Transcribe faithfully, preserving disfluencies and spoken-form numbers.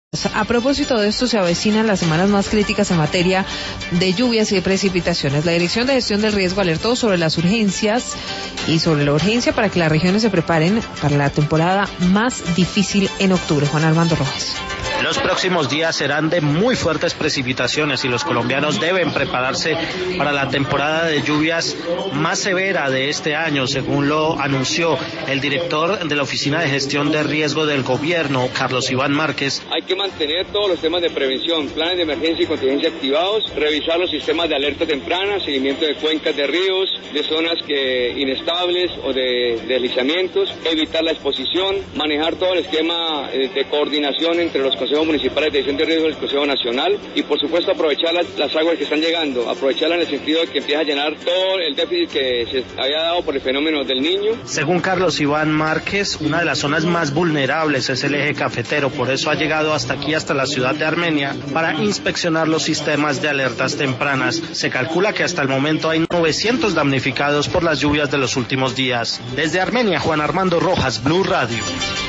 A propósito de esto, se avecinan las semanas más críticas en materia de lluvias y de precipitaciones. La Dirección de Gestión del Riesgo alertó sobre las urgencias y sobre la urgencia para que las regiones se preparen para la temporada más difícil en octubre. Juan Armando Rojas. Los próximos días serán de muy fuertes precipitaciones y los colombianos deben prepararse para la temporada de lluvias más severa de este año, según lo anunció el director de la Oficina de Gestión de Riesgo del Gobierno, Carlos Iván Márquez. Hay que mantener todos los temas de prevención, planes de emergencia y contingencia activados, revisar los sistemas de alerta temprana, seguimiento de cuencas de ríos, de zonas que inestables o de deslizamientos, evitar la exposición, manejar todo el esquema de coordinación entre los consejos municipales de gestión de riesgo del Consejo Nacional y por supuesto aprovechar las, las aguas que están llegando, aprovecharlas en el sentido de que empieza a llenar todo el déficit que se había dado por el fenómeno del Niño. Según Carlos Iván Márquez, una de las zonas más vulnerables es el eje cafetero, por eso ha llegado hasta aquí, hasta la ciudad de Armenia, para inspeccionar los sistemas de alertas tempranas. Se calcula que hasta el momento hay novecientos damnificados por las lluvias de los últimos días. Desde Armenia, Juan Armando Rojas, Blue Radio.